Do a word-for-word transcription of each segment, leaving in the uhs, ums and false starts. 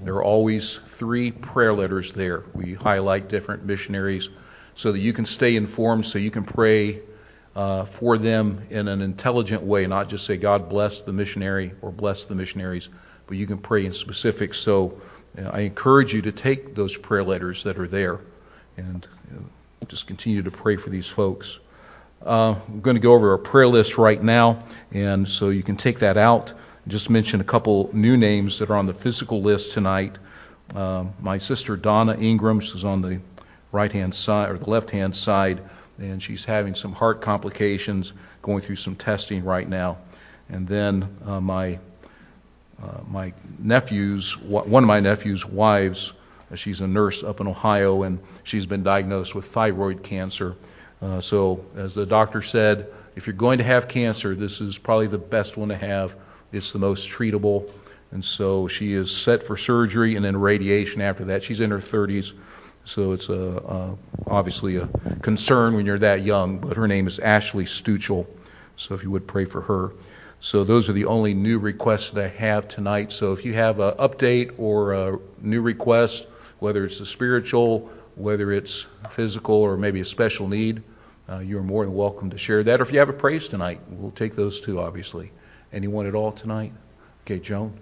There are always three prayer letters there. We highlight different missionaries so that you can stay informed, so you can pray uh, for them in an intelligent way, not just say, God bless the missionary or bless the missionaries, but you can pray in specifics. So uh, I encourage you to take those prayer letters that are there and uh, just continue to pray for these folks. Uh, I'm going to go over our prayer list right now, and so you can take that out. Just mention a couple new names that are on the physical list tonight. Uh, my sister Donna Ingram, she's on the right-hand side or the left-hand side, and she's having some heart complications, going through some testing right now. And then uh, my uh, my nephew's one of my nephew's wives, uh, she's a nurse up in Ohio, and she's been diagnosed with thyroid cancer. Uh, so, as the doctor said, if you're going to have cancer, this is probably the best one to have. It's the most treatable, and so she is set for surgery and then radiation after that. She's in her thirties, so it's a, a, obviously a concern when you're that young, but her name is Ashley Stuchel, so if you would pray for her. So those are the only new requests that I have tonight. So if you have an update or a new request, whether it's a spiritual, whether it's physical, or maybe a special need, uh, you're more than welcome to share that. Or if you have a praise tonight, we'll take those too, obviously. Anyone at all tonight? Okay, Joan?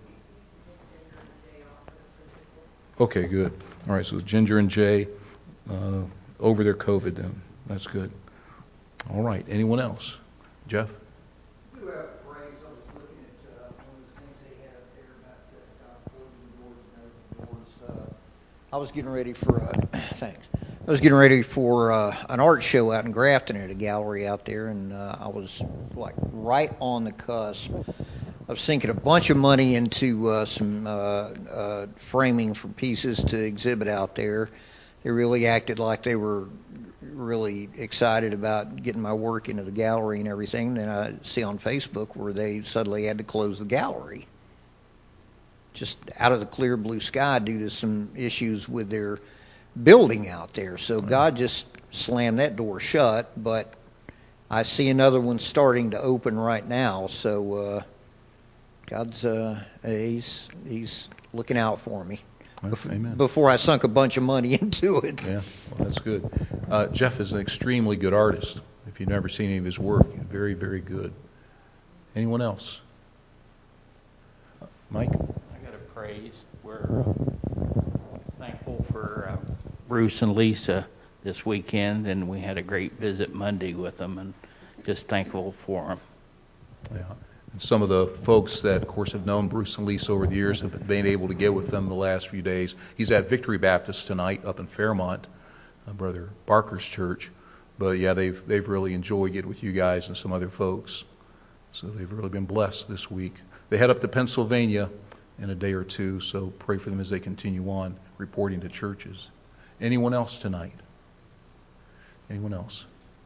Okay, good. All right, so Ginger and Jay uh, over their COVID then. That's good. All right, anyone else? Jeff? We do have praise. I was looking at uh, one of the things they had up there about uh, God closing doors and opening doors. Uh, I was getting ready for a, thanks. I was getting ready for uh, an art show out in Grafton at a gallery out there, and uh, I was like right on the cusp of sinking a bunch of money into uh, some uh, uh, framing for pieces to exhibit out there. They really acted like they were really excited about getting my work into the gallery and everything. Then I see on Facebook where they suddenly had to close the gallery, just out of the clear blue sky due to some issues with their building out there. So God just slammed that door shut, but I see another one starting to open right now. So uh, God's uh, he's he's looking out for me. Amen. Before I sunk a bunch of money into it. Yeah, well, that's good. Uh, Jeff is an extremely good artist. If you've never seen any of his work, very, very good. Anyone else? Uh, Mike? I got a praise. We're uh, thankful for uh, Bruce and Lisa this weekend, and we had a great visit Monday with them, and just thankful for them. Yeah. And some of the folks that, of course, have known Bruce and Lisa over the years have been able to get with them the last few days. He's at Victory Baptist tonight up in Fairmont, uh, Brother Barker's church. But yeah, they've they've really enjoyed getting with you guys and some other folks. So they've really been blessed this week. They head up to Pennsylvania in a day or two, so pray for them as they continue on reporting to churches. Anyone else tonight? Anyone else?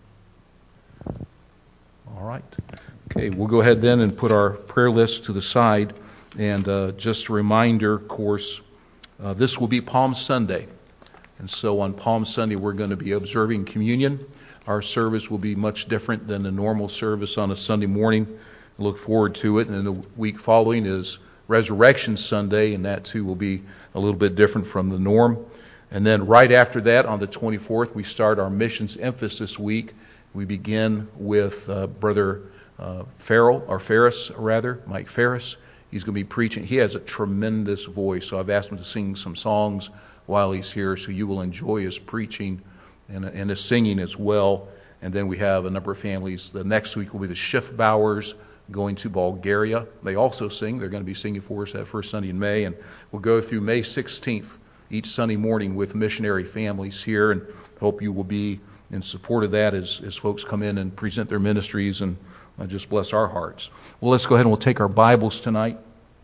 All right. Okay, we'll go ahead then and put our prayer list to the side. And uh, just a reminder, of course, uh, this will be Palm Sunday. And so on Palm Sunday, we're going to be observing communion. Our service will be much different than the normal service on a Sunday morning. I look forward to it. And then the week following is Resurrection Sunday, and that too will be a little bit different from the norm. And then right after that, on the twenty-fourth, we start our missions emphasis week. We begin with uh, Brother uh, Farrell, or Ferris, rather, Mike Ferris. He's going to be preaching. He has a tremendous voice, so I've asked him to sing some songs while he's here, so you will enjoy his preaching and, and his singing as well. And then we have a number of families. The next week will be the Schiffbauers going to Bulgaria. They also sing. They're going to be singing for us that first Sunday in May. And we'll go through May sixteenth each Sunday morning with missionary families here, and hope you will be in support of that as, as folks come in and present their ministries and uh, just bless our hearts. Well, let's go ahead and we'll take our Bibles tonight.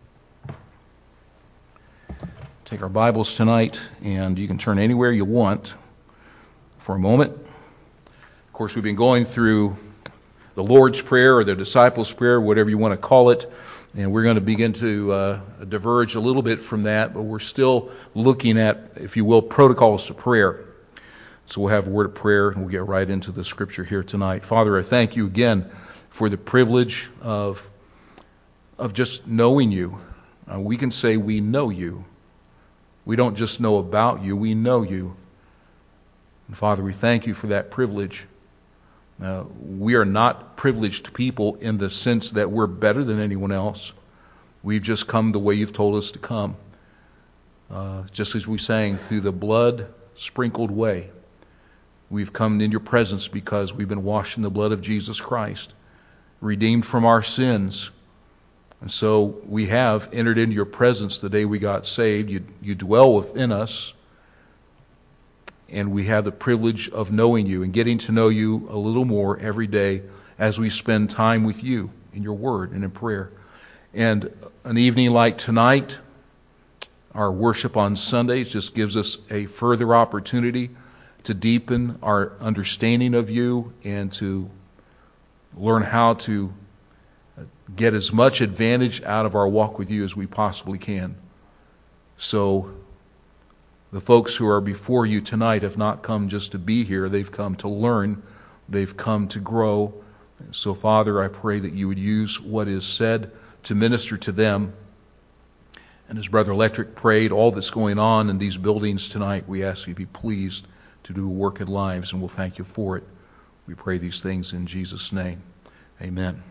Take our Bibles tonight, and you can turn anywhere you want for a moment. Of course, we've been going through the Lord's Prayer or the Disciples' Prayer, whatever you want to call it, and we're going to begin to uh, diverge a little bit from that, but we're still looking at, if you will, protocols to prayer. So we'll have a word of prayer, and we'll get right into the Scripture here tonight. Father, I thank you again for the privilege of, of just knowing you. Uh, we can say we know you. We don't just know about you, we know you. And Father, we thank you for that privilege. Uh, we are not privileged people in the sense that we're better than anyone else. We've just come the way you've told us to come. Uh, just as we sang, through the blood-sprinkled way. We've come in your presence because we've been washed in the blood of Jesus Christ, redeemed from our sins. And so we have entered into your presence the day we got saved. You, you dwell within us. And we have the privilege of knowing you and getting to know you a little more every day as we spend time with you in your word and in prayer. And an evening like tonight, our worship on Sundays just gives us a further opportunity to deepen our understanding of you and to learn how to get as much advantage out of our walk with you as we possibly can. So the folks who are before you tonight have not come just to be here. They've come to learn. They've come to grow. So, Father, I pray that you would use what is said to minister to them. And as Brother Electric prayed, all that's going on in these buildings tonight, we ask you to be pleased to do a work in lives, and we'll thank you for it. We pray these things in Jesus' name. Amen.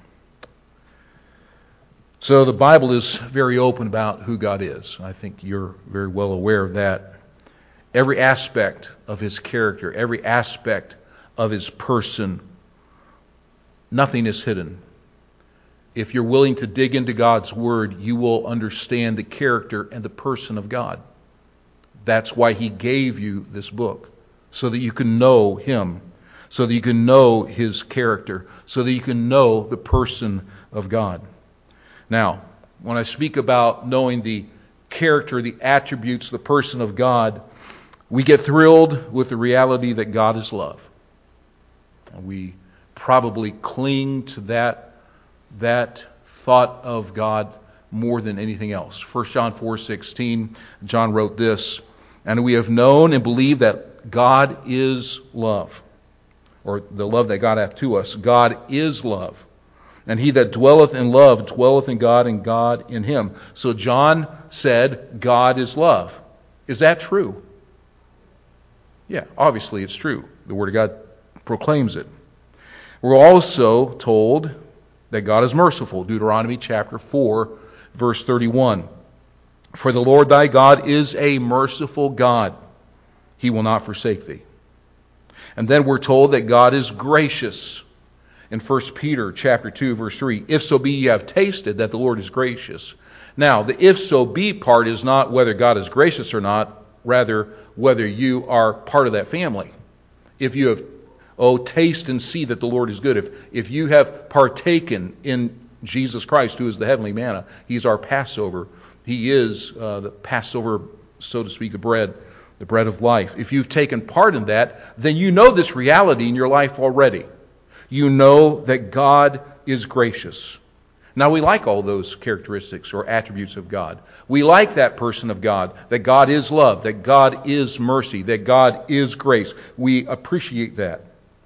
So the Bible is very open about who God is. I think you're very well aware of that. Every aspect of his character, every aspect of his person, nothing is hidden. If you're willing to dig into God's Word, you will understand the character and the person of God. That's why he gave you this book, so that you can know him, so that you can know his character, so that you can know the person of God. Now, when I speak about knowing the character, the attributes, the person of God, we get thrilled with the reality that God is love. We probably cling to that that thought of God more than anything else. First John four sixteen, John wrote this, "And we have known and believed that God is love," or the love that God hath to us. God is love. "And he that dwelleth in love dwelleth in God, and God in him." So John said, God is love. Is that true? Yeah, obviously it's true. The Word of God proclaims it. We're also told that God is merciful. Deuteronomy chapter four, verse thirty-one. "For the Lord thy God is a merciful God. He will not forsake thee." And then we're told that God is gracious. In First Peter chapter two, verse three, "If so be ye have tasted that the Lord is gracious." Now, the if so be part is not whether God is gracious or not, rather whether you are part of that family. If you have Oh, taste and see that the Lord is good. If, if you have partaken in Jesus Christ, who is the heavenly manna, he's our Passover. He is uh, the Passover, so to speak, the bread, the bread of life. If you've taken part in that, then you know this reality in your life already. You know that God is gracious. Now, we like all those characteristics or attributes of God. We like that person of God, that God is love, that God is mercy, that God is grace. We appreciate that.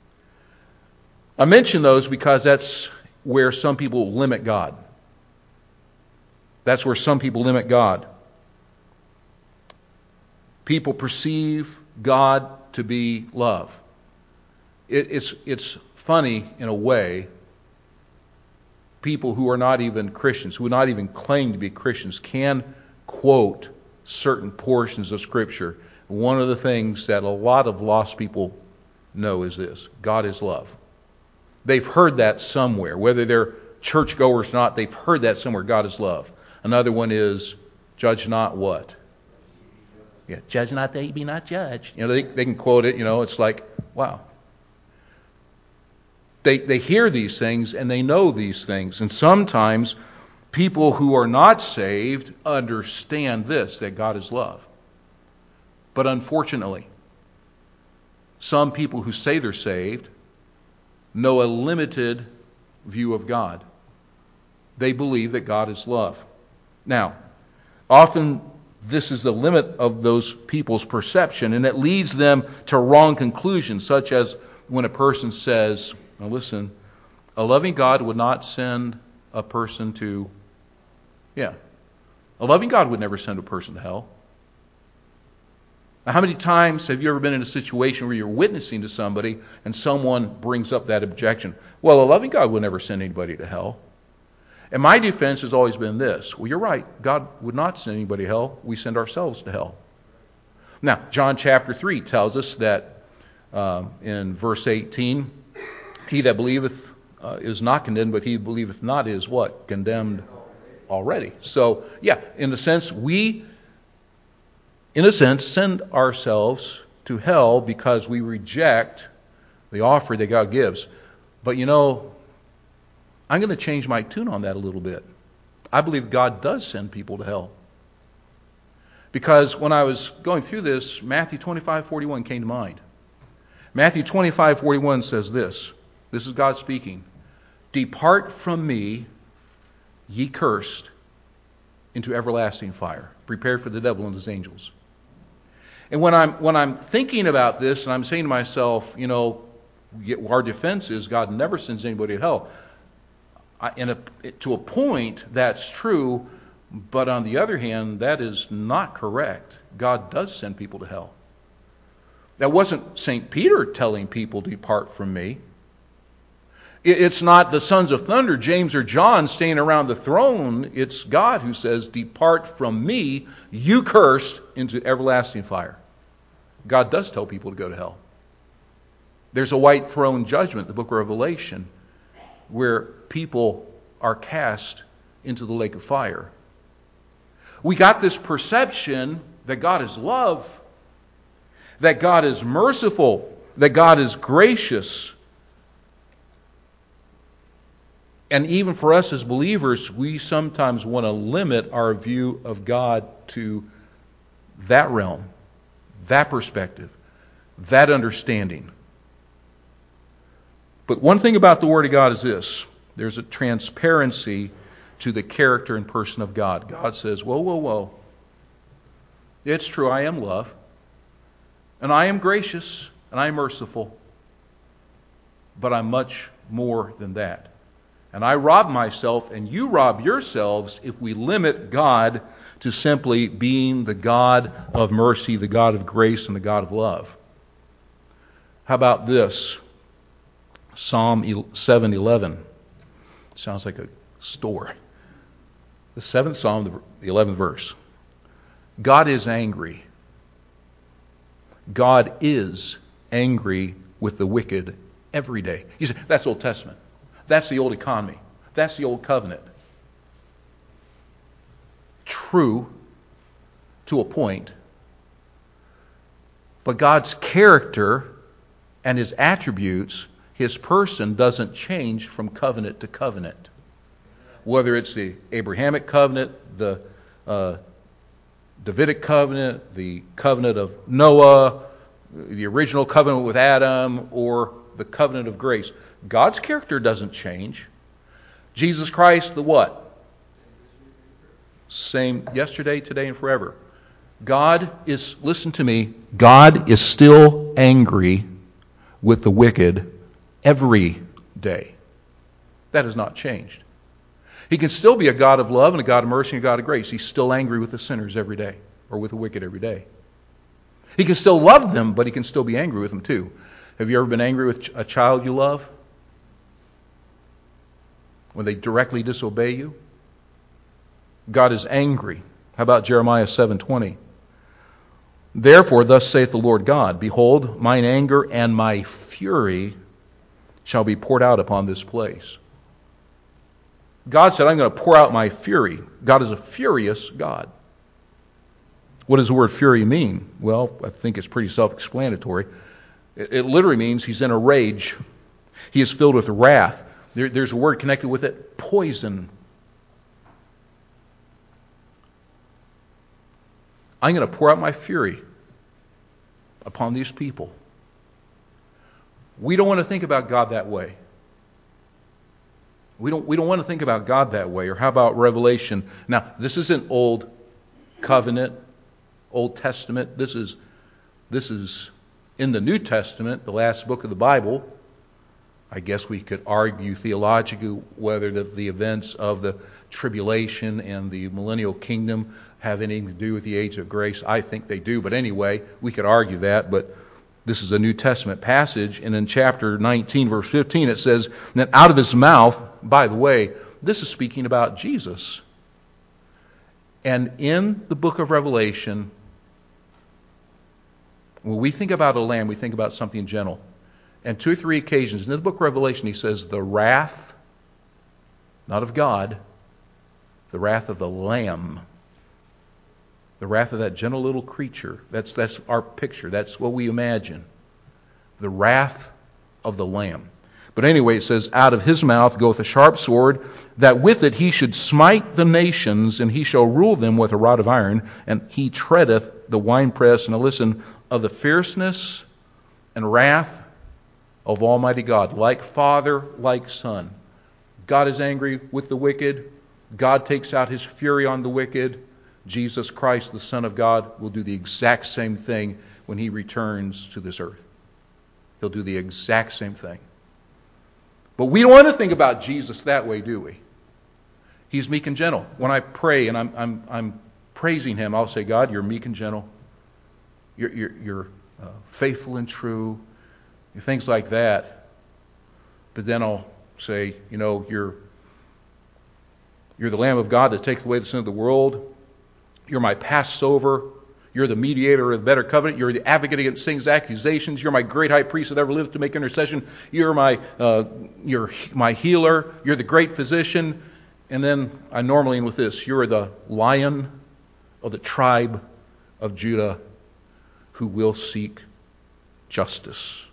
I mention those because that's where some people limit God. That's where some people limit God. People perceive God to be love. It, it's, it's funny in a way. People who are not even Christians, who would not even claim to be Christians, can quote certain portions of Scripture. One of the things that a lot of lost people know is this: God is love. They've heard that somewhere. Whether they're churchgoers or not, they've heard that somewhere. God is love. Another one is, judge not what? Yeah, judge not that ye be not judged. You know, they, they can quote it. You know, it's like, wow. They, they hear these things and they know these things. And sometimes people who are not saved understand this, that God is love. But unfortunately, some people who say they're saved know a limited view of God. They believe that God is love. Now, often this is the limit of those people's perception, and it leads them to wrong conclusions, such as when a person says, now listen, a loving God would not send a person to, yeah, a loving God would never send a person to hell. Now, how many times have you ever been in a situation where you're witnessing to somebody and someone brings up that objection? Well, a loving God would never send anybody to hell. And my defense has always been this. Well, you're right. God would not send anybody to hell. We send ourselves to hell. Now, John chapter three tells us that uh, in verse eighteen, he that believeth uh, is not condemned, but he that believeth not is what? Condemned already. So, yeah, in a sense, we, in a sense, send ourselves to hell because we reject the offer that God gives. But you know, I'm going to change my tune on that a little bit. I believe God does send people to hell. Because when I was going through this, Matthew twenty-five forty-one came to mind. Matthew twenty-five forty-one says this. This is God speaking. Depart from me, ye cursed, into everlasting fire, prepared for the devil and his angels. And when I'm when I'm thinking about this, and I'm saying to myself, you know, our defense is God never sends anybody to hell. I, and a, to a point, that's true. But on the other hand, that is not correct. God does send people to hell. That wasn't Saint Peter telling people, depart from me. It's not the sons of thunder, James or John, staying around the throne. It's God who says, depart from me, you cursed, into everlasting fire. God does tell people to go to hell. There's a white throne judgment, the book of Revelation, where people are cast into the lake of fire. We got this perception that God is love, that God is merciful, that God is gracious. And even for us as believers, we sometimes want to limit our view of God to that realm, that perspective, that understanding. But one thing about the Word of God is this. There's a transparency to the character and person of God. God says, whoa, whoa, whoa. It's true, I am love. And I am gracious. And I am merciful. But I'm much more than that. And I rob myself and you rob yourselves if we limit God to simply being the God of mercy, the God of grace, and the God of love. How about this? Psalm seven eleven. Sounds like a store. The seventh Psalm, the eleventh verse. God is angry. God is angry with the wicked every day. You say, that's Old Testament. That's the old economy. That's the old covenant. True to a point. But God's character and his attributes, his person doesn't change from covenant to covenant. Whether it's the Abrahamic covenant, the uh, Davidic covenant, the covenant of Noah, the original covenant with Adam, or the covenant of grace. God's character doesn't change. Jesus Christ, the what? Same yesterday, today, and forever. God is, listen to me, God is still angry with the wicked every day. That has not changed. He can still be a God of love and a God of mercy and a God of grace. He's still angry with the sinners every day, or with the wicked every day. He can still love them, but he can still be angry with them too. Have you ever been angry with a child you love? When they directly disobey you? God is angry. How about Jeremiah seven twenty? Therefore, thus saith the Lord God, behold, mine anger and my fury shall be poured out upon this place. God said, I'm going to pour out my fury. God is a furious God. What does the word fury mean? Well, I think it's pretty self-explanatory. It, it literally means he's in a rage. He is filled with wrath. There, there's a word connected with it, poison. I'm going to pour out my fury upon these people. We don't want to think about God that way. We don't, we don't want to think about God that way. Or how about Revelation? Now, this isn't Old Covenant, Old Testament. This is, this is in the New Testament, the last book of the Bible. I guess we could argue theologically whether the, the events of the tribulation and the millennial kingdom have anything to do with the age of grace. I think they do, but anyway, we could argue that. But this is a New Testament passage, and in chapter nineteen, verse fifteen, it says that out of his mouth, by the way, this is speaking about Jesus. And in the book of Revelation, when we think about a lamb, we think about something gentle. And two or three occasions in the book of Revelation, he says, the wrath, not of God, the wrath of the Lamb. The wrath of that gentle little creature. That's, that's our picture. That's what we imagine. The wrath of the Lamb. But anyway, it says, out of his mouth goeth a sharp sword, that with it he should smite the nations, and he shall rule them with a rod of iron, and he treadeth the winepress, and listen, of the fierceness and wrath of Almighty God. Like Father, like Son. God is angry with the wicked. God takes out his fury on the wicked. Jesus Christ, the Son of God, will do the exact same thing when he returns to this earth. He'll do the exact same thing. But we don't want to think about Jesus that way, do we? He's meek and gentle. When I pray and I'm I'm, I'm praising him, I'll say, God, you're meek and gentle. You're, you're, you're uh, faithful and true. Things like that. But then I'll say, you know, you're you're the Lamb of God that takes away the sin of the world. You're my Passover. You're the mediator of the better covenant. You're the advocate against Satan's accusations. You're my great high priest that ever lived to make intercession. You're my uh, you're my healer. You're the great physician. And then I normally end with this. You're the Lion of the tribe of Judah who will seek justice.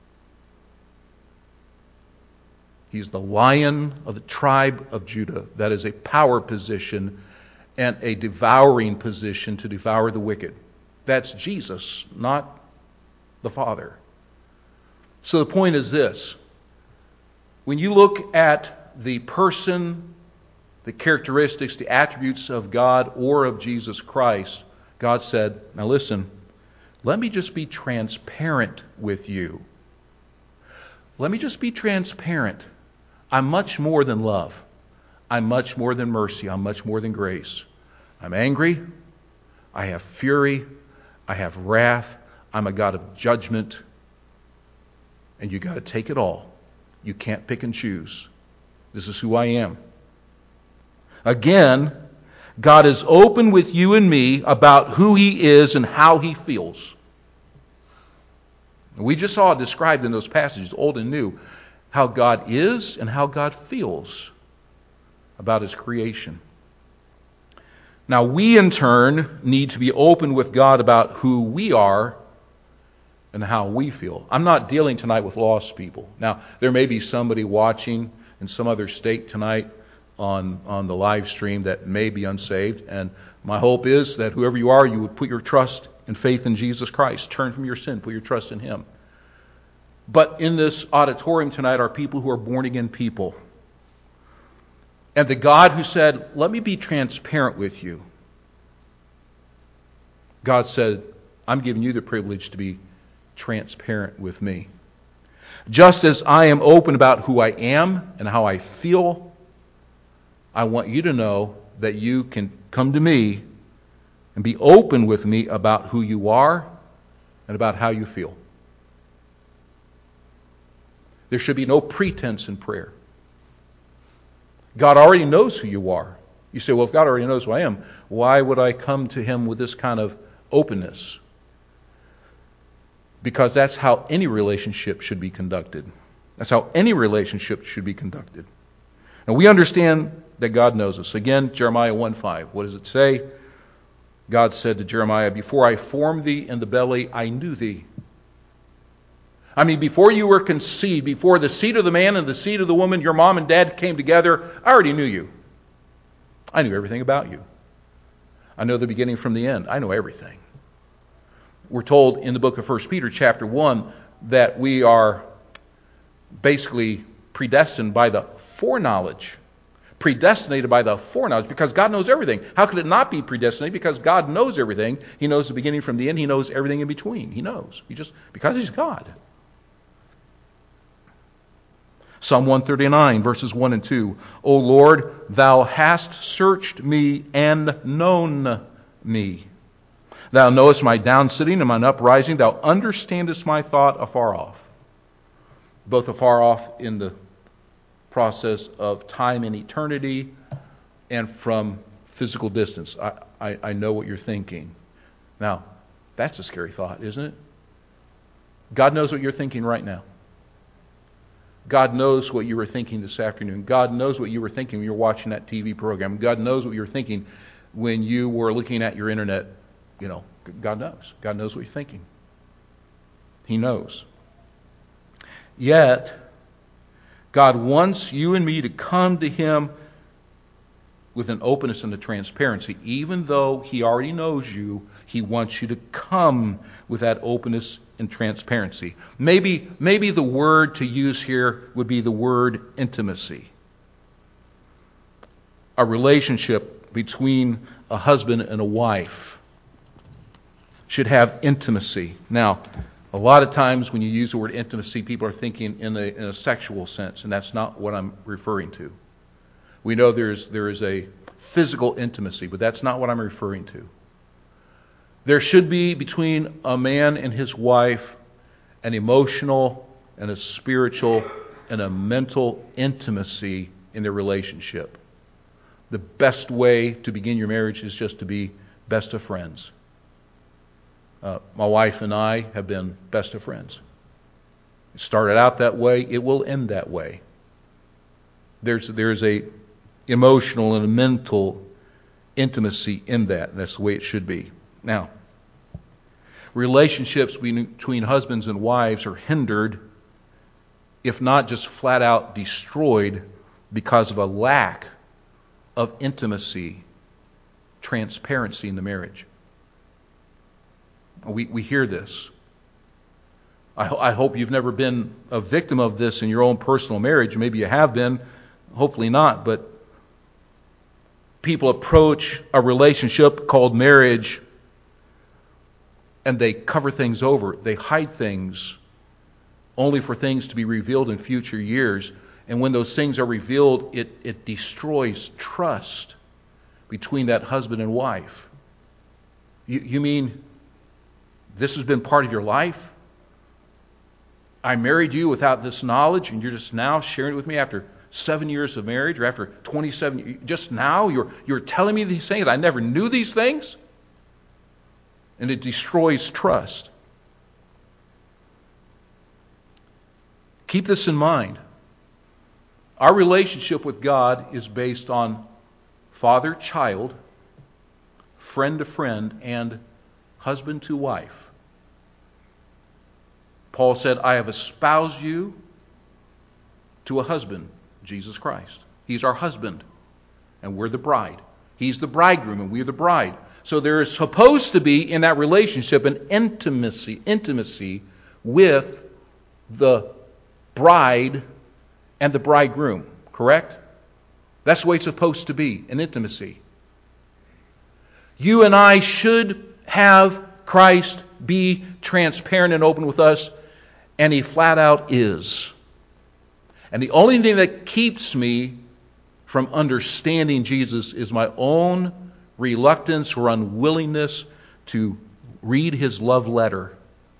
He's the Lion of the tribe of Judah. That is a power position and a devouring position to devour the wicked. That's Jesus, not the Father. So the point is this. When you look at the person, the characteristics, the attributes of God or of Jesus Christ, God said, now listen, let me just be transparent with you. Let me just be transparent. I'm much more than love. I'm much more than mercy. I'm much more than grace. I'm angry. I have fury. I have wrath. I'm a God of judgment. And you got to take it all. You can't pick and choose. This is who I am. Again, God is open with you and me about who he is and how he feels. We just saw it described in those passages, old and new, how God is and how God feels about his creation. Now, we in turn need to be open with God about who we are and how we feel. I'm not dealing tonight with lost people. Now, there may be somebody watching in some other state tonight on, on the live stream that may be unsaved. And my hope is that whoever you are, you would put your trust and faith in Jesus Christ. Turn from your sin. Put your trust in him. But in this auditorium tonight are people who are born again people. And the God who said, let me be transparent with you. God said, I'm giving you the privilege to be transparent with me. Just as I am open about who I am and how I feel, I want you to know that you can come to me and be open with me about who you are and about how you feel. There should be no pretense in prayer. God already knows who you are. You say, well, if God already knows who I am, why would I come to him with this kind of openness? Because that's how any relationship should be conducted. That's how any relationship should be conducted. Now, we understand that God knows us. Again, Jeremiah one five. What does it say? God said to Jeremiah, before I formed thee in the belly, I knew thee. I mean, before you were conceived, before the seed of the man and the seed of the woman, your mom and dad came together, I already knew you. I knew everything about you. I know the beginning from the end. I know everything. We're told in the book of First Peter chapter one that we are basically predestined by the foreknowledge. Predestinated by the foreknowledge, because God knows everything. How could it not be predestinated? Because God knows everything. He knows the beginning from the end. He knows everything in between. He knows. He just because he's God. Psalm one thirty-nine, verses one and two. O Lord, thou hast searched me and known me. Thou knowest my down sitting and mine uprising. Thou understandest my thought afar off. Both afar off in the process of time and eternity, and from physical distance. I, I, I know what you're thinking. Now, that's a scary thought, isn't it? God knows what you're thinking right now. God knows what you were thinking this afternoon. God knows what you were thinking when you were watching that T V program. God knows what you were thinking when you were looking at your internet. You know, God knows. God knows what you're thinking. He knows. Yet, God wants you and me to come to Him with an openness and a transparency. Even though He already knows you, He wants you to come with that openness and transparency. Maybe, maybe the word to use here would be the word intimacy. A relationship between a husband and a wife should have intimacy. Now, a lot of times when you use the word intimacy, people are thinking in a, in a sexual sense, and that's not what I'm referring to. We know there's there is a physical intimacy, but that's not what I'm referring to. There should be between a man and his wife an emotional and a spiritual and a mental intimacy in their relationship. The best way to begin your marriage is just to be best of friends. Uh, my wife and I have been best of friends. It started out that way. It will end that way. There's there's a emotional and a mental intimacy in that. That's the way it should be. Now, relationships between husbands and wives are hindered, if not just flat out destroyed, because of a lack of intimacy, transparency in the marriage. We we hear this. I, I hope you've never been a victim of this in your own personal marriage. Maybe you have been, hopefully not, but people approach a relationship called marriage and they cover things over. They hide things only for things to be revealed in future years. And when those things are revealed, it, it destroys trust between that husband and wife. You, you mean this has been part of your life? I married you without this knowledge, and you're just now sharing it with me after seven years of marriage, or after twenty-seven, just now you're you're telling me these things. I never knew these things. And it destroys trust. Keep this in mind. Our relationship with God is based on father-child, friend to friend, and husband to wife. Paul said, I have espoused you to a husband, Jesus Christ. He's our husband, and we're the bride. He's the bridegroom, and we're the bride. So there is supposed to be in that relationship an intimacy, intimacy with the bride and the bridegroom, correct? That's the way it's supposed to be, an intimacy. You and I should have Christ be transparent and open with us, and He flat out is. And the only thing that keeps me from understanding Jesus is my own reluctance or unwillingness to read His love letter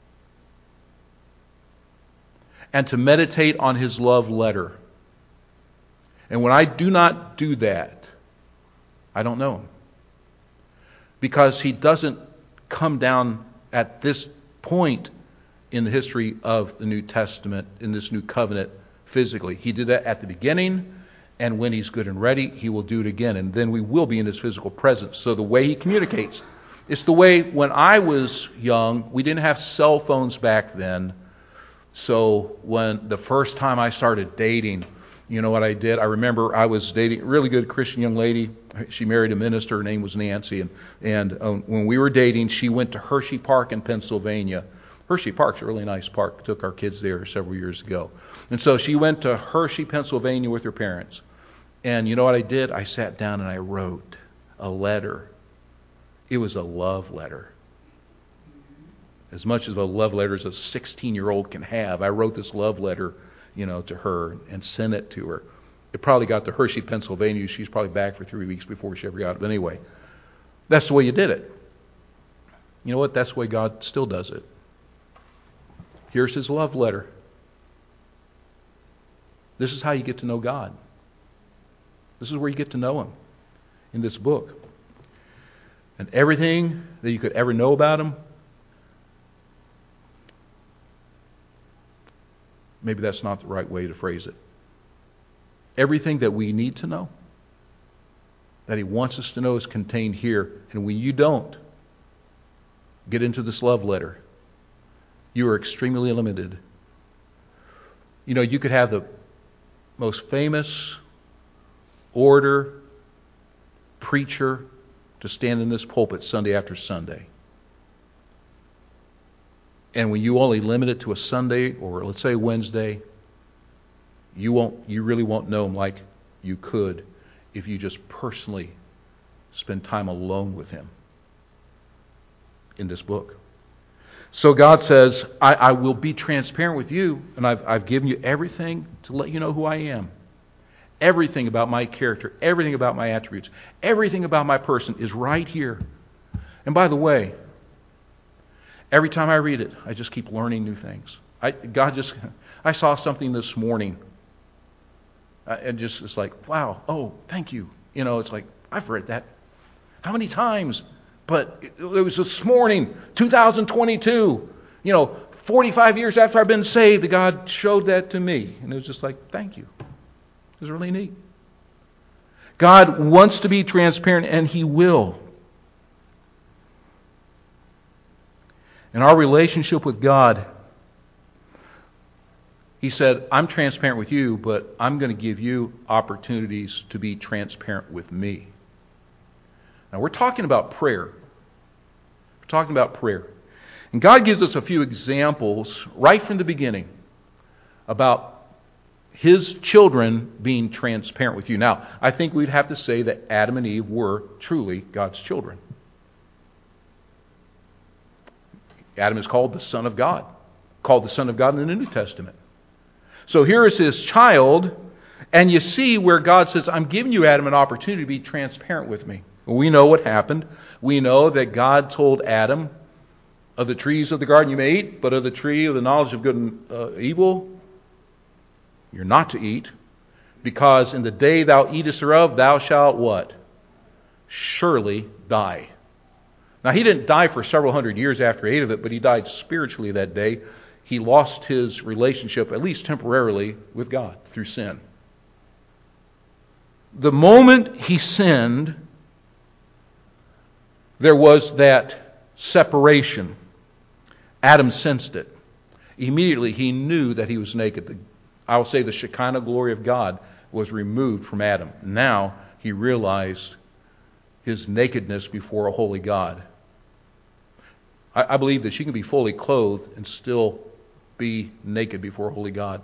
and to meditate on His love letter. And when I do not do that, I don't know Him. Because He doesn't come down at this point in the history of the New Testament, in this new covenant, physically. He did that at the beginning, and when He's good and ready, He will do it again. And then we will be in His physical presence. So the way He communicates, it's the way when I was young, we didn't have cell phones back then. So when the first time I started dating, you know what I did? I remember I was dating a really good Christian young lady. She married a minister. Her name was Nancy. And, and um, when we were dating, she went to Hershey Park in Pennsylvania. Hershey Park's a really nice park. Took our kids there several years ago. And so she went to Hershey, Pennsylvania with her parents. And you know what I did? I sat down and I wrote a letter. It was a love letter. As much as a love letter as a sixteen-year-old can have. I wrote this love letter you know, to her and sent it to her. It probably got to Hershey, Pennsylvania. She's probably back for three weeks before she ever got it. But anyway, that's the way you did it. You know what? That's the way God still does it. Here's his love letter. This is how you get to know God. This is where you get to know him, in this book. And everything that you could ever know about him, maybe that's not the right way to phrase it. Everything that we need to know, that he wants us to know, is contained here. And when you don't get into this love letter, you are extremely limited. You know, you could have the most famous orator, preacher to stand in this pulpit Sunday after Sunday. And when you only limit it to a Sunday, or let's say Wednesday, you won't, you really won't know him like you could if you just personally spend time alone with him in this book. So God says, I, I will be transparent with you, and I've, I've given you everything to let you know who I am. Everything about my character, everything about my attributes, everything about my person is right here. And by the way, every time I read it, I just keep learning new things. I, God just, I saw something this morning, uh, and just it's like, wow, oh, thank you. You know, it's like, I've read that how many times? But it, it was this morning, two thousand twenty-two. You know, forty-five years after I've been saved, God showed that to me, and it was just like, thank you. It was really neat. God wants to be transparent, and he will. In our relationship with God, he said, I'm transparent with you, but I'm going to give you opportunities to be transparent with me. Now, we're talking about prayer. We're talking about prayer. And God gives us a few examples right from the beginning about his children being transparent with you. Now, I think we'd have to say that Adam and Eve were truly God's children. Adam is called the Son of God, called the Son of God in the New Testament. So here is his child, and you see where God says, I'm giving you, Adam, an opportunity to be transparent with me. Well, we know what happened. We know that God told Adam, of the trees of the garden you may eat, but of the tree of the knowledge of good and uh, evil, you're not to eat, because in the day thou eatest thereof, thou shalt what? Surely die. Now, he didn't die for several hundred years after he ate of it, but he died spiritually that day. He lost his relationship, at least temporarily, with God through sin. The moment he sinned, there was that separation. Adam sensed it. Immediately he knew that he was naked. The, I will say the Shekinah glory of God was removed from Adam. Now he realized his nakedness before a holy God. I, I believe that you can be fully clothed and still be naked before a holy God.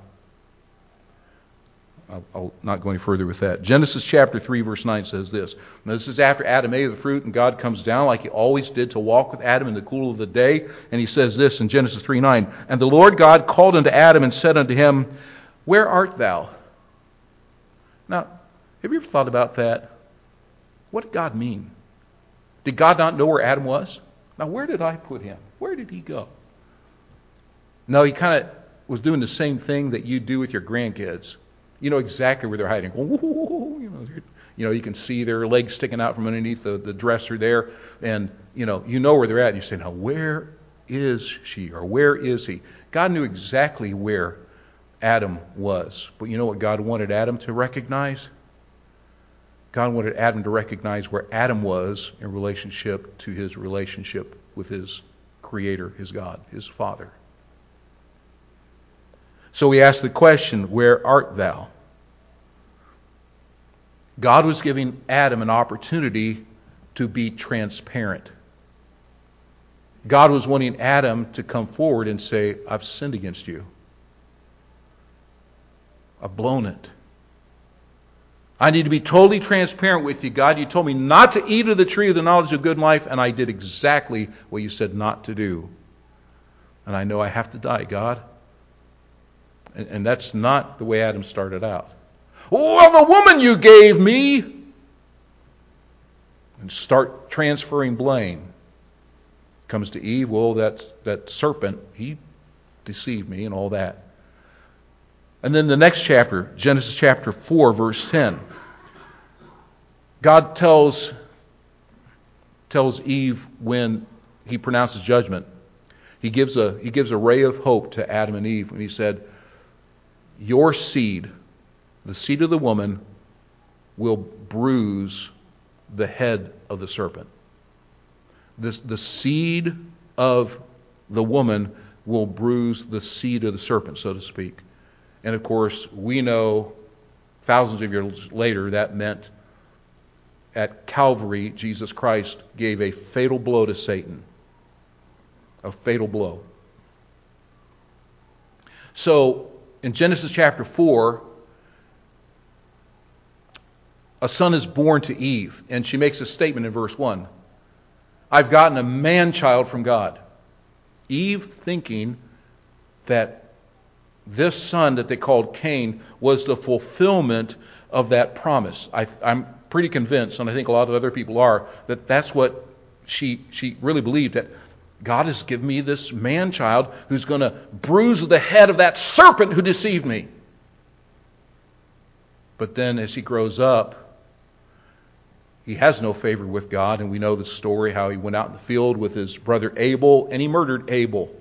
I'll, I'll not go any further with that. Genesis chapter three verse nine says this. Now this is after Adam ate of the fruit, and God comes down like he always did to walk with Adam in the cool of the day. And he says this in Genesis three nine. And the Lord God called unto Adam and said unto him, Where art thou? Now, have you ever thought about that? What did God mean? Did God not know where Adam was? Now, where did I put him? Where did he go? No, he kind of was doing the same thing that you do with your grandkids. You know exactly where they're hiding. You know, you know, you can see their legs sticking out from underneath the, the dresser there. And, you know, you know where they're at. And you say, now, where is she or where is he? God knew exactly where Adam was. But you know what God wanted Adam to recognize? God wanted Adam to recognize where Adam was in relationship to his relationship with his Creator, his God, his Father. So he asked the question, Where art thou? God was giving Adam an opportunity to be transparent. God was wanting Adam to come forward and say, I've sinned against you. I've blown it. I need to be totally transparent with you, God. You told me not to eat of the tree of the knowledge of good and life, and I did exactly what you said not to do. And I know I have to die, God. And, and that's not the way Adam started out. Well, the woman you gave me. And start transferring blame. Comes to Eve, well, that, that serpent, he deceived me and all that. And then the next chapter, Genesis chapter four, verse ten. God tells, tells Eve when he pronounces judgment. He gives a, he gives a ray of hope to Adam and Eve when he said, your seed, the seed of the woman, will bruise the head of the serpent. The, the seed of the woman will bruise the seed of the serpent, so to speak. And of course, we know thousands of years later that meant at Calvary, Jesus Christ gave a fatal blow to Satan. A fatal blow. So, in Genesis chapter four, a son is born to Eve, and she makes a statement in verse one. I've gotten a man-child from God. Eve thinking that this son that they called Cain was the fulfillment of that promise. I, I'm pretty convinced, and I think a lot of other people are, that that's what she she really believed, that God has given me this man-child who's going to bruise the head of that serpent who deceived me. But then as he grows up, he has no favor with God, and we know the story how he went out in the field with his brother Abel, and he murdered Abel.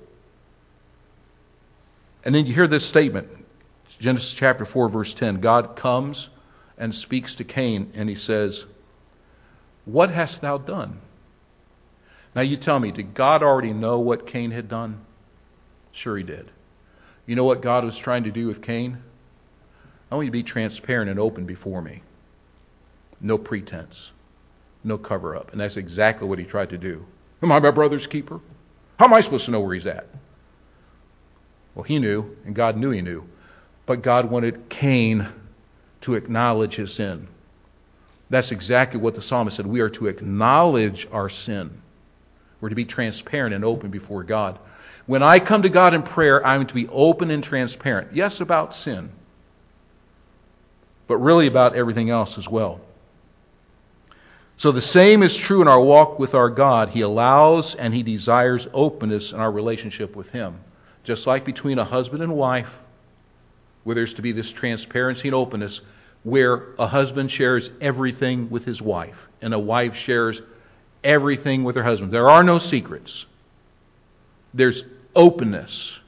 And then you hear this statement, Genesis chapter four, verse ten. God comes and speaks to Cain, and he says, what hast thou done? Now you tell me, did God already know what Cain had done? Sure he did. You know what God was trying to do with Cain? I want you to be transparent and open before me. No pretense. No cover-up. And that's exactly what he tried to do. Am I my brother's keeper? How am I supposed to know where he's at? Well, he knew, and God knew he knew. But God wanted Cain to acknowledge his sin. That's exactly what the psalmist said. We are to acknowledge our sin. We're to be transparent and open before God. When I come to God in prayer, I'm to be open and transparent. Yes, about sin. But really about everything else as well. So the same is true in our walk with our God. He allows and He desires openness in our relationship with Him. Just like between a husband and wife, where there's to be this transparency and openness, where a husband shares everything with his wife, and a wife shares everything with her husband. There are no secrets. There's openness.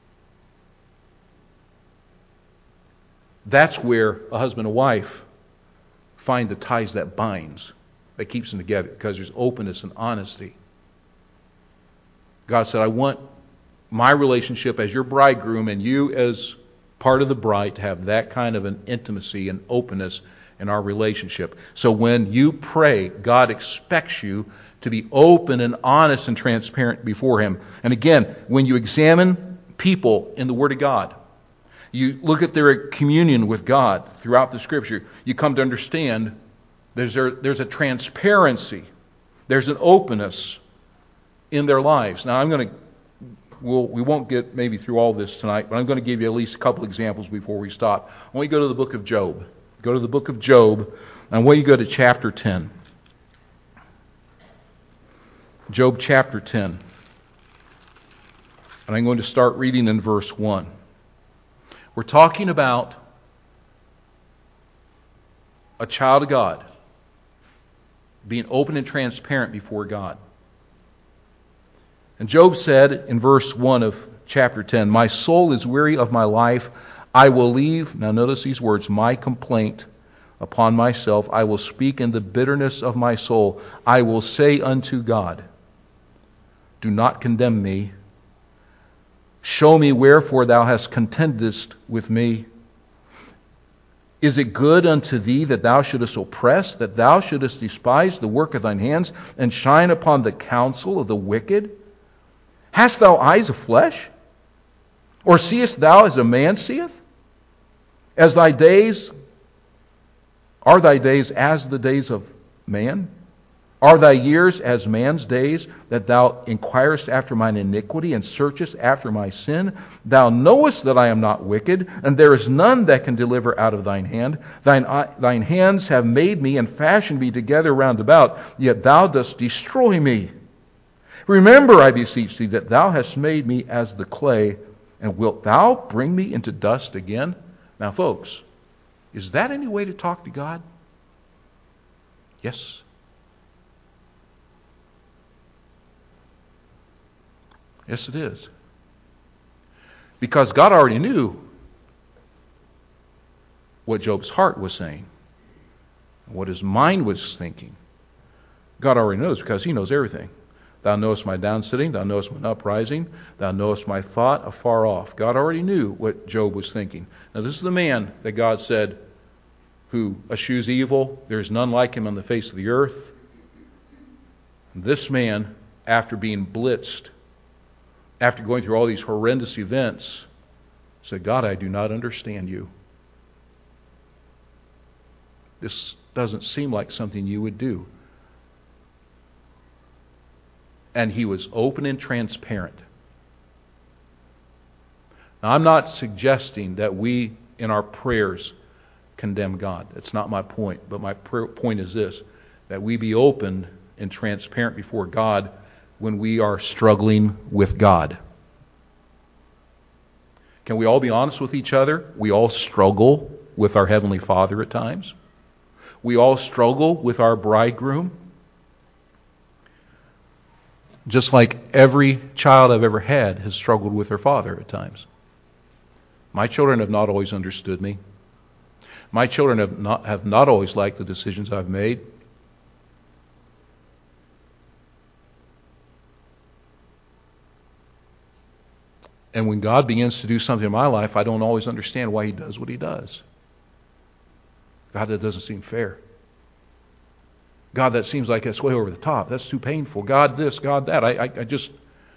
That's where a husband and wife find the ties that binds, that keeps them together, because there's openness and honesty. God said, I want my relationship as your bridegroom and you as part of the bride to have that kind of an intimacy and openness in our relationship. So when you pray, God expects you to be open and honest and transparent before Him. And again, when you examine people in the Word of God, you look at their communion with God throughout the Scripture, you come to understand there's a, there's a transparency, there's an openness in their lives. Now I'm going to, we'll, we won't get maybe through all this tonight, but I'm going to give you at least a couple examples before we stop. I want you to go to the book of Job. Go to the book of Job, and I want you to go to chapter ten. Job chapter ten. And I'm going to start reading in verse one. We're talking about a child of God being open and transparent before God. And Job said in verse one of chapter ten, my soul is weary of my life. I will leave, now notice these words, my complaint upon myself. I will speak in the bitterness of my soul. I will say unto God, do not condemn me. Show me wherefore thou hast contendest with me. Is it good unto thee that thou shouldest oppress, that thou shouldest despise the work of thine hands, and shine upon the counsel of the wicked? Hast thou eyes of flesh? Or seest thou as a man seeth? As thy days, are thy days as the days of man? Are thy years as man's days, that thou inquirest after mine iniquity, and searchest after my sin? Thou knowest that I am not wicked, and there is none that can deliver out of thine hand. Thine, thine hands have made me and fashioned me together round about, yet thou dost destroy me. Remember, I beseech thee, that thou hast made me as the clay, and wilt thou bring me into dust again? Now, folks, is that any way to talk to God? Yes. Yes, it is. Because God already knew what Job's heart was saying, what his mind was thinking. God already knows because he knows everything. Thou knowest my downsitting, thou knowest my uprising, thou knowest my thought afar off. God already knew what Job was thinking. Now, this is the man that God said, who eschews evil. There is none like him on the face of the earth. This man, after being blitzed, after going through all these horrendous events, said, God, I do not understand you. This doesn't seem like something you would do. And he was open and transparent. Now, I'm not suggesting that we, in our prayers, condemn God. That's not my point. But my point is this, that we be open and transparent before God when we are struggling with God. Can we all be honest with each other? We all struggle with our Heavenly Father at times. We all struggle with our bridegroom. Just like every child I've ever had has struggled with their father at times. My children have not always understood me. My children have not, have not always liked the decisions I've made. And when God begins to do something in my life, I don't always understand why he does what he does. God, that doesn't seem fair. God, that seems like it's way over the top. That's too painful. God this, God that. I, I, I just...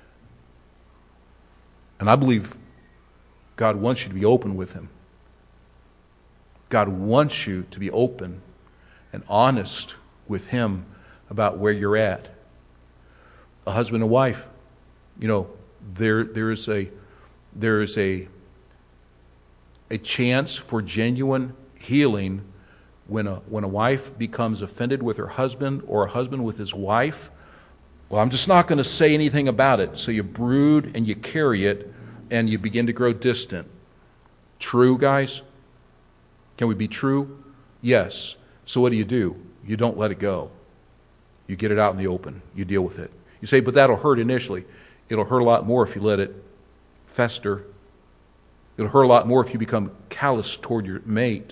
And I believe God wants you to be open with him. God wants you to be open and honest with him about where you're at. A husband and wife, you know, there there is a there is a a chance for genuine healing when a when a wife becomes offended with her husband or a husband with his wife. Well, I'm just not going to say anything about it. So you brood and you carry it and you begin to grow distant. True, guys? Can we be true? Yes. So what do you do? You don't let it go. You get it out in the open. You deal with it. You say, but that'll hurt initially. It'll hurt a lot more if you let it fester. It'll hurt a lot more if you become callous toward your mate.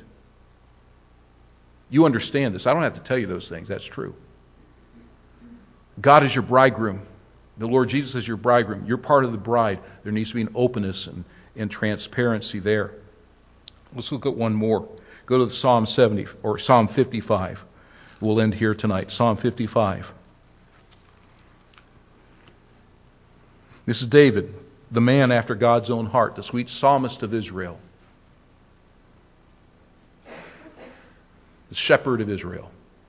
You understand this. I don't have to tell you those things. That's true. God is your bridegroom. The Lord Jesus is your bridegroom. You're part of the bride. There needs to be an openness and, and transparency there. Let's look at one more. Go to the Psalm seventy or Psalm fifty-five. We'll end here tonight. Psalm fifty-five. This is David, the man after God's own heart, the sweet psalmist of Israel. The shepherd of Israel.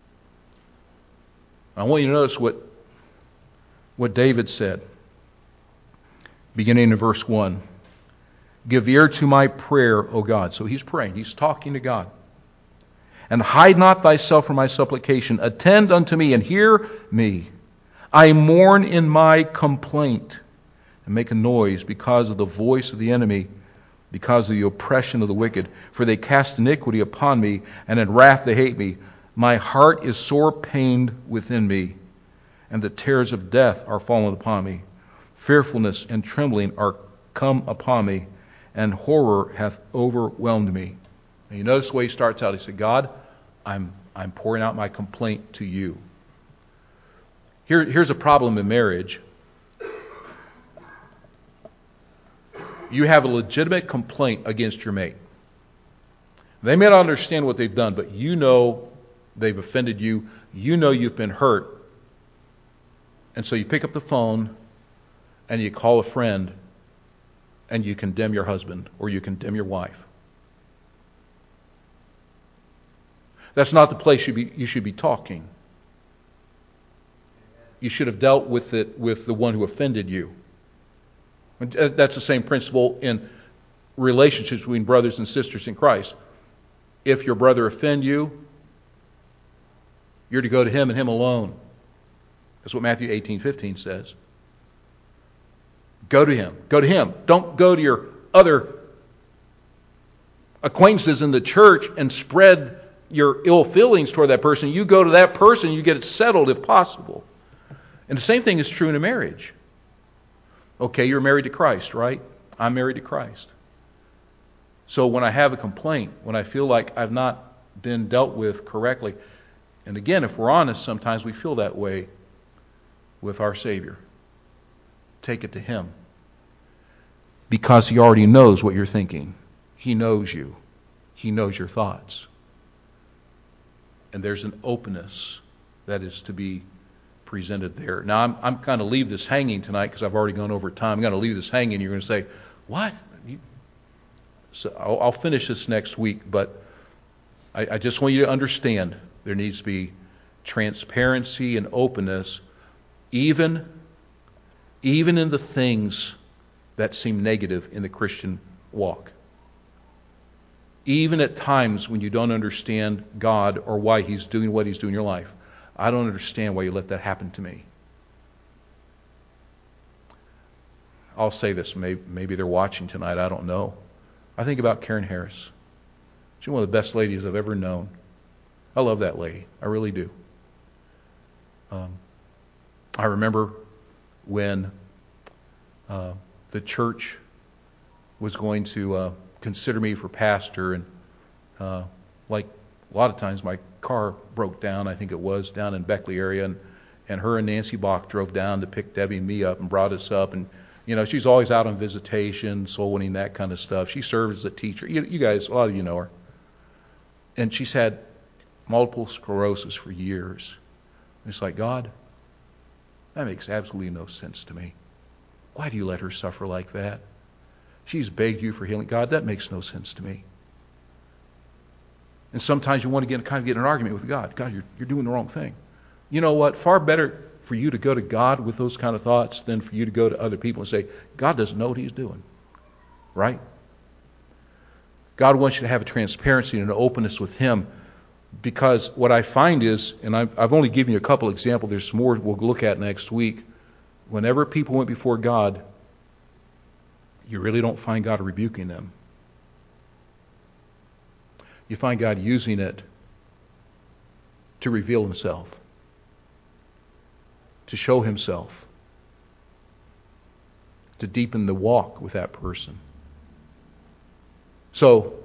I want you to notice what, what David said, beginning in verse one. Give ear to my prayer, O God. So he's praying. He's talking to God. And hide not thyself from my supplication. Attend unto me and hear me. I mourn in my complaint and make a noise because of the voice of the enemy, because of the oppression of the wicked. For they cast iniquity upon me, and in wrath they hate me. My heart is sore pained within me, and the terrors of death are fallen upon me. Fearfulness and trembling are come upon me, and horror hath overwhelmed me. And you notice the way he starts out. He said, God, I'm I'm pouring out my complaint to you. Here, here's a problem in marriage. You have a legitimate complaint against your mate. They may not understand what they've done, but you know they've offended you. You know you've been hurt. And so you pick up the phone and you call a friend and you condemn your husband or you condemn your wife. That's not the place you, be, you should be talking. you should have dealt with it with the one who offended you. That's the same principle in relationships between brothers and sisters in Christ. If your brother offend you, you're to go to him and him alone. That's what Matthew eighteen fifteen says. Go to him. Go to him. Don't go to your other acquaintances in the church and spread your ill feelings toward that person. You go to that person, you get it settled if possible. And the same thing is true in a marriage. Okay, you're married to Christ, right? I'm married to Christ. So when I have a complaint, when I feel like I've not been dealt with correctly, and again, if we're honest, sometimes we feel that way with our Savior. Take it to Him. Because He already knows what you're thinking. He knows you. He knows your thoughts. And there's an openness that is to be presented there. Now, I'm, I'm going to leave this hanging tonight because I've already gone over time. I'm going to leave this hanging. You're going to say, what? You... So I'll, I'll finish this next week, but I, I just want you to understand there needs to be transparency and openness, even, even in the things that seem negative in the Christian walk. Even at times when you don't understand God or why He's doing what He's doing in your life. I don't understand why you let that happen to me. I'll say this. Maybe, maybe they're watching tonight. I don't know. I think about Karen Harris. She's one of the best ladies I've ever known. I love that lady. I really do. Um, I remember when uh, the church was going to uh, consider me for pastor, and uh, like a lot of times my car broke down, I think it was, down in Beckley area, and, and her and Nancy Bach drove down to pick Debbie and me up and brought us up, and you know, she's always out on visitation, soul winning, that kind of stuff. She served as a teacher. You, you guys, a lot of you know her. And she's had multiple sclerosis for years. And it's like, God, that makes absolutely no sense to me. Why do you let her suffer like that? She's begged you for healing. God, that makes no sense to me. And sometimes you want to get kind of get in an argument with God. God, you're, you're doing the wrong thing. You know what? Far better for you to go to God with those kind of thoughts than for you to go to other people and say, God doesn't know what He's doing. Right? God wants you to have a transparency and an openness with Him, because what I find is, and I've, I've only given you a couple examples, there's more we'll look at next week. Whenever people went before God, you really don't find God rebuking them. You find God using it to reveal Himself, to show Himself, to deepen the walk with that person. So,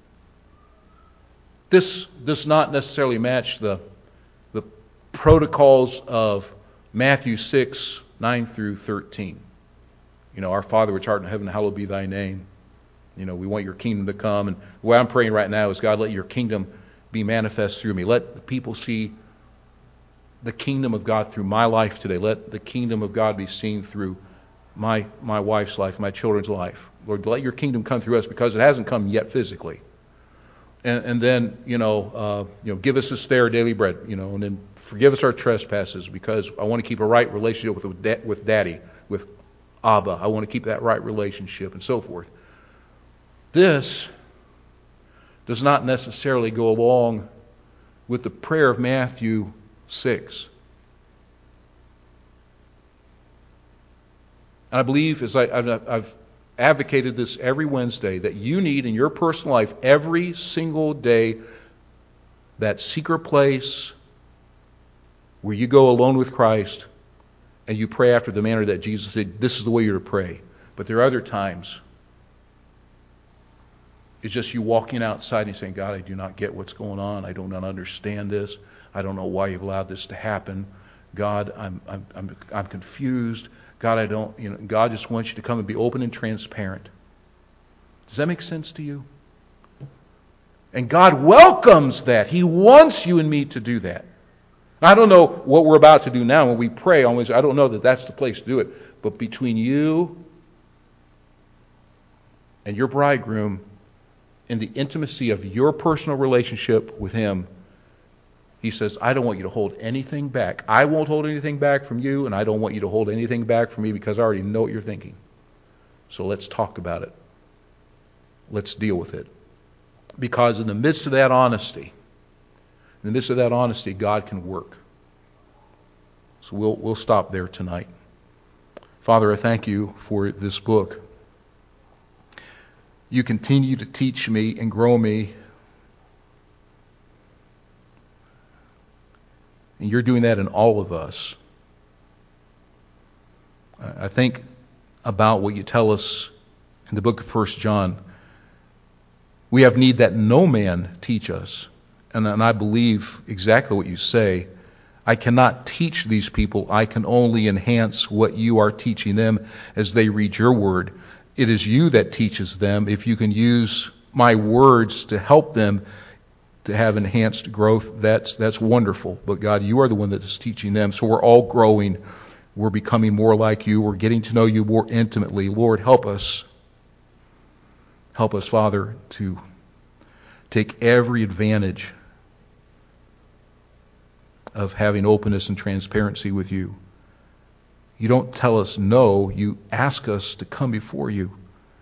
this does not necessarily match the, the protocols of Matthew six, nine through thirteen. You know, our Father which art in heaven, hallowed be thy name. You know, we want your kingdom to come. And what I'm praying right now is, God, let your kingdom be manifest through me. Let the people see the kingdom of God through my life today. Let the kingdom of God be seen through my my wife's life, my children's life. Lord, let your kingdom come through us, because it hasn't come yet physically. And, and then, you know, uh, you know, give us this day our daily bread, you know, and then forgive us our trespasses, because I want to keep a right relationship with with, with Daddy, with Abba. I want to keep that right relationship, and so forth. This does not necessarily go along with the prayer of Matthew six. And I believe, as I, I've, I've advocated this every Wednesday, that you need in your personal life every single day that secret place where you go alone with Christ and you pray after the manner that Jesus said, this is the way you're to pray. But there are other times it's just you walking outside and saying, God, I do not get what's going on. I do not understand this. I don't know why you've allowed this to happen. God, I'm I'm I'm, I'm confused. God, I don't, you know, God just wants you to come and be open and transparent. Does that make sense to you? And God welcomes that. He wants you and me to do that. I don't know what we're about to do now when we pray. Always, I don't know that that's the place to do it. But between you and your bridegroom, in the intimacy of your personal relationship with Him, He says, I don't want you to hold anything back. I won't hold anything back from you, and I don't want you to hold anything back from me because I already know what you're thinking. So let's talk about it. Let's deal with it. Because in the midst of that honesty, in the midst of that honesty, God can work. So we'll we'll stop there tonight. Father, I thank you for this book. You continue to teach me and grow me. And you're doing that in all of us. I think about what you tell us in the book of First John. We have need that no man teach us. And, and I believe exactly what you say. I cannot teach these people. I can only enhance what you are teaching them as they read your word. It is you that teaches them. If you can use my words to help them to have enhanced growth, that's that's wonderful. But God, you are the one that is teaching them. So we're all growing. We're becoming more like you. We're getting to know you more intimately. Lord, help us. Help us, Father, to take every advantage of having openness and transparency with you. You don't tell us no. You ask us to come before you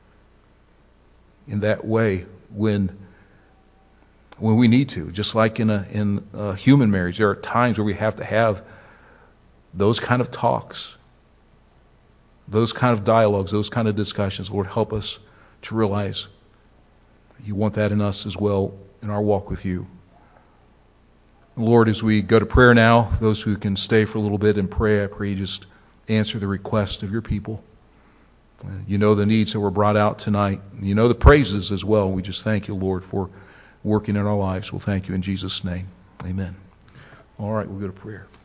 in that way when when we need to. Just like in a in a human marriage, there are times where we have to have those kind of talks, those kind of dialogues, those kind of discussions. Lord, help us to realize you want that in us as well in our walk with you. Lord, as we go to prayer now, those who can stay for a little bit and pray, I pray you just answer the request of your people. You know the needs that were brought out tonight. You know the praises as well. We just thank you, Lord, for working in our lives. We'll thank you in Jesus' name. Amen. All right, we'll go to prayer.